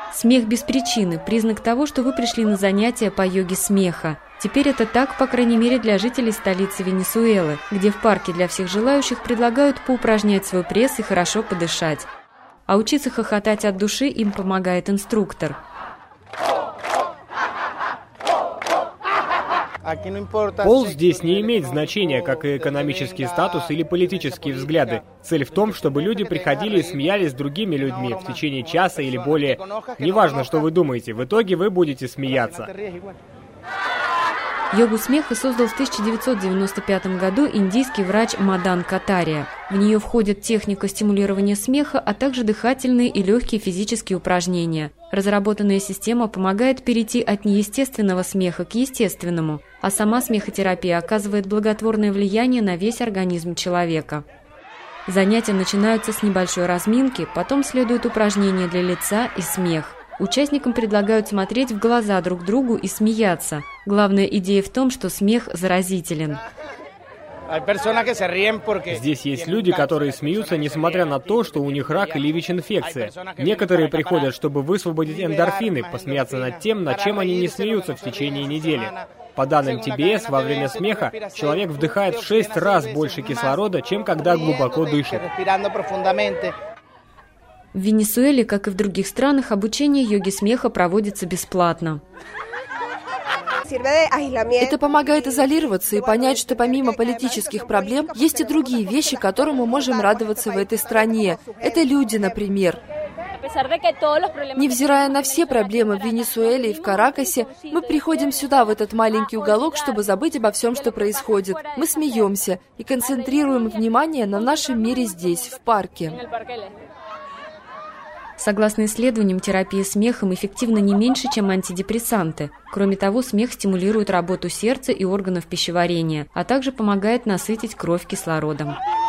Смех без причины – признак того, что вы пришли на занятия по йоге смеха. Теперь это так, по крайней мере, для жителей столицы Венесуэлы, где в парке для всех желающих предлагают поупражнять свой пресс и хорошо подышать. А учиться хохотать от души им помогает инструктор. Пол здесь не имеет значения, как и экономический статус или политические взгляды. Цель в том, чтобы люди приходили и смеялись с другими людьми в течение часа или более. Неважно, что вы думаете, в итоге вы будете смеяться. Йогу смеха создал в 1995 году индийский врач Мадан Катария. В нее входит техника стимулирования смеха, а также дыхательные и легкие физические упражнения. Разработанная система помогает перейти от неестественного смеха к естественному, а сама смехотерапия оказывает благотворное влияние на весь организм человека. Занятия начинаются с небольшой разминки, потом следуют упражнения для лица и смех. Участникам предлагают смотреть в глаза друг другу и смеяться. Главная идея в том, что смех заразителен. Здесь есть люди, которые смеются, несмотря на то, что у них рак или ВИЧ-инфекция. Некоторые приходят, чтобы высвободить эндорфины, посмеяться над тем, над чем они не смеются в течение недели. По данным ТБС, во время смеха человек вдыхает в 6 раз больше кислорода, чем когда глубоко дышит. В Венесуэле, как и в других странах, обучение йоге смеха проводится бесплатно. Это помогает изолироваться и понять, что помимо политических проблем, есть и другие вещи, которым мы можем радоваться в этой стране. Это люди, например. Невзирая на все проблемы в Венесуэле и в Каракасе, мы приходим сюда, в этот маленький уголок, чтобы забыть обо всем, что происходит. Мы смеемся и концентрируем внимание на нашем мире здесь, в парке. Согласно исследованиям, терапия смехом эффективна не меньше, чем антидепрессанты. Кроме того, смех стимулирует работу сердца и органов пищеварения, а также помогает насытить кровь кислородом.